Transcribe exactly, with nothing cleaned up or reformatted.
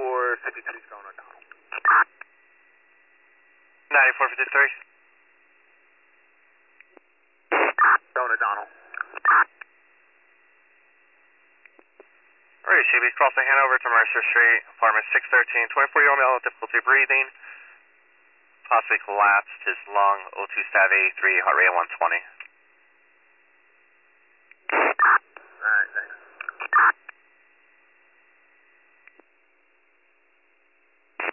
ninety-four fifty-three is going O'Donnell. ninety-four fifty-three. Going O'Donnell. Alright, C B, crossing Hanover to Mercer Street, apartment six thirteen, twenty-four-year-old male with difficulty breathing, possibly collapsed, his lung, O two stat eighty-three, heart rate one twenty.